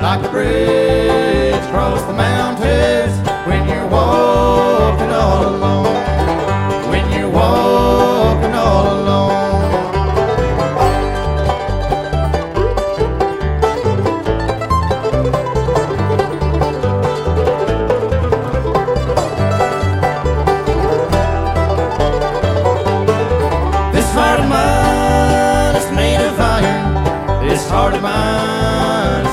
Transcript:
like a bridge across the mountains when you're walking all alone. When you're walking all alone. This heart of mine is made of iron. This heart of mine is